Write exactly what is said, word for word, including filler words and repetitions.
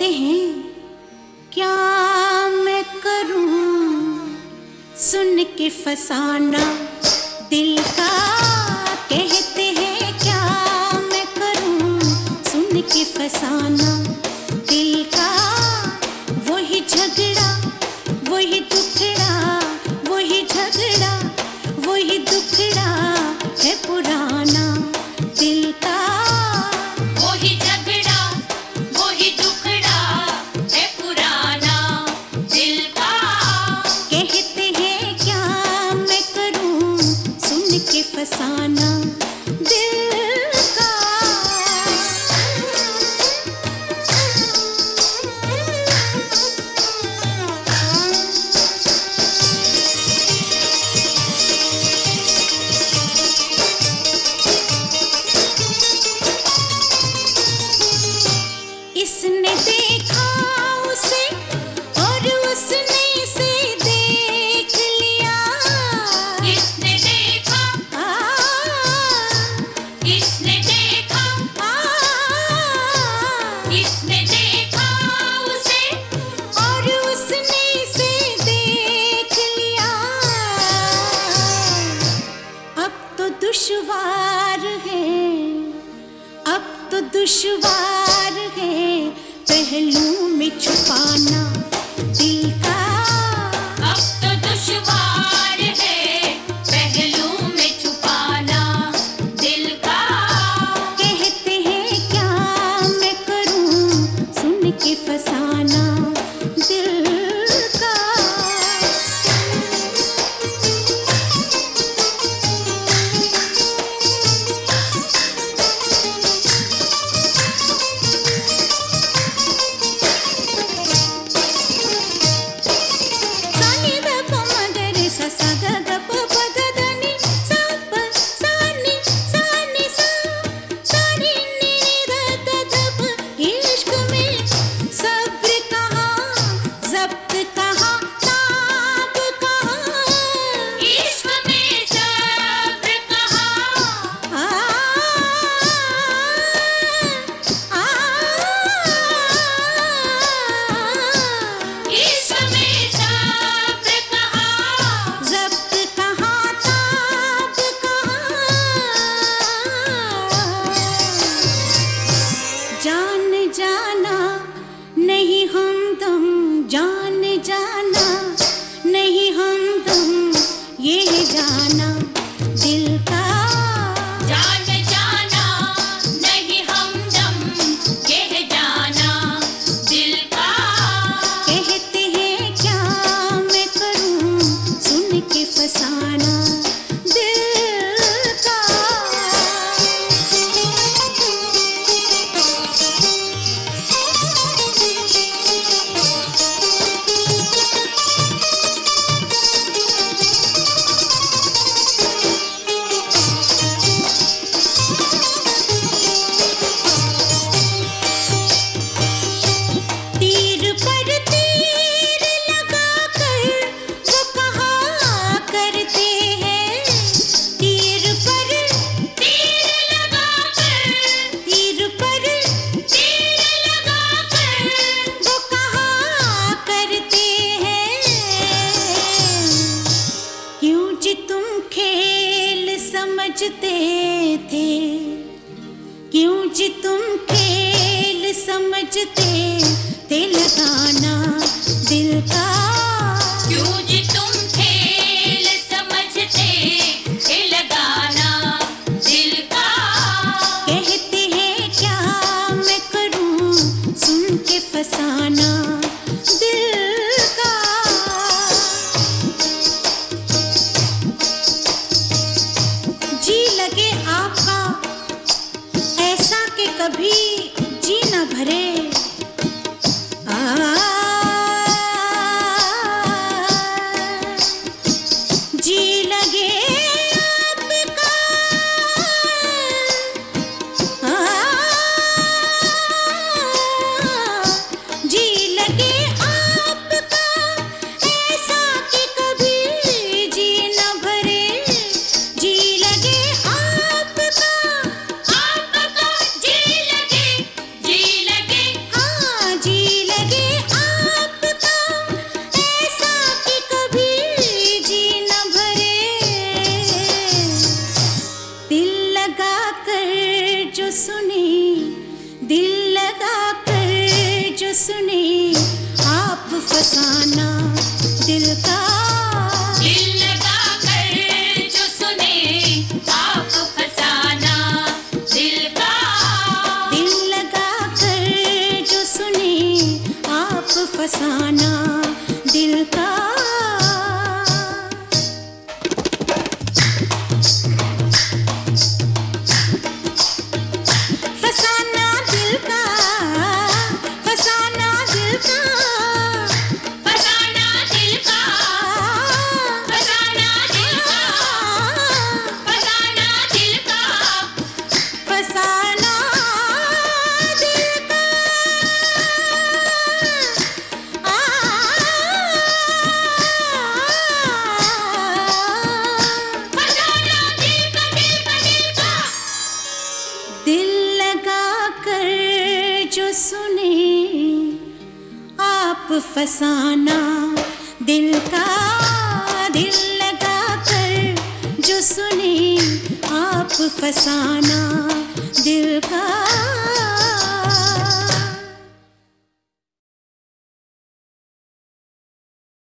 कहते हैं क्या मैं करूं सुन के फसाना दिल का, कहते हैं क्या मैं करूं सुन के फसाना दिल का। वही झगड़ा वही दुखड़ा, वही झगड़ा वही दुखड़ा है पुराना दिल का। वही झगड़ा वही दुखड़ा है पुराना दिल का। कहते हैं क्या मैं करूं सुन के फसाना दिल का। इसने देखा उसे और उसने इसे देख लिया। इसने देखा आ, इसने देखा आ, इसने देखा उसे और उसने इसे देख लिया। अब तो दुश्वार है, अब तो दुश्वार है पहलू में छुपाना दिल का। अब तो दुश्वार है पहलू में छुपाना दिल का। कहते हैं क्या मैं करूं सुन के फसाना दिल का। सानी द प मगर सा सा ग ग प प ग ध नि सा प सा नि सा नि सा सा रि नि नि ध ध ध प। इश्क में सब्र कहाँ ज़ब्त कहाँ ताब कहाँ। इश्क में सब्र कहाँ आ, आ, इश्क में सब्र कहाँ ज़ब्त कहाँ ताब कहाँ। जान जाना नहीं हमदम, जान जाना नहीं हमदम, ये है जाना दिल का। जान जाना नहीं हमदम ये है जाना दिल का। कहते हैं क्या मैं करूं सुन के फसाना दिल का। तीर पर तीर लगाकर वो कहा करते हैं। तीर पर तीर लगाकर तीर पर तीर लगाकर वो कहा करते हैं। क्यों जी तुम खेल समझते थे, क्यों जी तुम खेल समझते थे लगाना दिल का। क्यों जी तुम खेल समझते थे लगाना दिल का। कहते हैं क्या मैं करूं सुन के फसाना दिल का। जी लगे आपका ऐसा कि कभी जी न भरे। आ, जी लगे आपका आ, जी लगे आपका ऐसा कि कभी जी न भरे। जी लगे आपका आपका जी लगे जी लगे लगा कर जो सुने, दिल लगा कर जो सुने, आप फसाना दिल का। दिल लगा कर जो सुने, आप फसाना दिल का। दिल लगा कर जो सुने, आप फसाना दिल का। फसाना दिल का, फसाना दिल का, फसाना दिल का, फसाना दिल का, फसाना दिल का, फसाना दिल का। आ, फसाना दिल का, दिल का, दिल का। दिल लगा कर जो सुने, आप फसाना दिल का। दिल लगा कर जो सुने, आप फसाना दिल का।